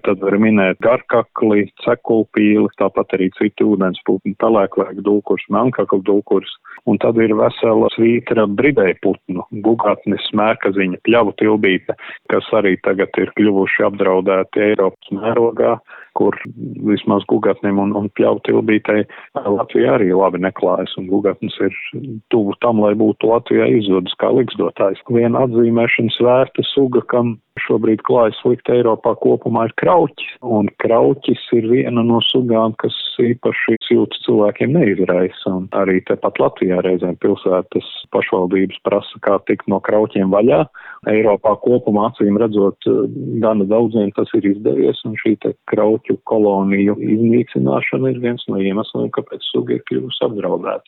tad var minēt garkakli, cekulpīli, tāpat arī citi ūdensputni, pelēklēku dulkurs, melnkaklu dulkurs. Un tad ir vesela svītra bridējputnu, gugatnis, smēkaziņa, pļavu tilbīte, kas arī tagad ir kļuvuši apdraudēti Eiropas mērogā, kur vismaz gugatnim un pļavu tilbītei Latvijā arī labi neklājas, un gugatnis ir tuvu tam, lai būtu Latvijā izzudis kā likstotājs. Viena atzīmēšanas vērta suga, kam šobrīd klājas slikti Eiropā kopumā, ir krauķis, un krauķis ir viena no sugām, kas īpaši silts cilvēkiem neizraisa, un arī tepat Latvijā reizēm pilsētas pašvaldības prasa, kā tikt no krauķiem vaļā. Eiropā kopumā acīm redzot gana daudziem tas ir izdevies, un šī te krauķu koloniju iznīcināšana ir viens no iemesliem, kāpēc suga ir kļuvusi apdraudēta.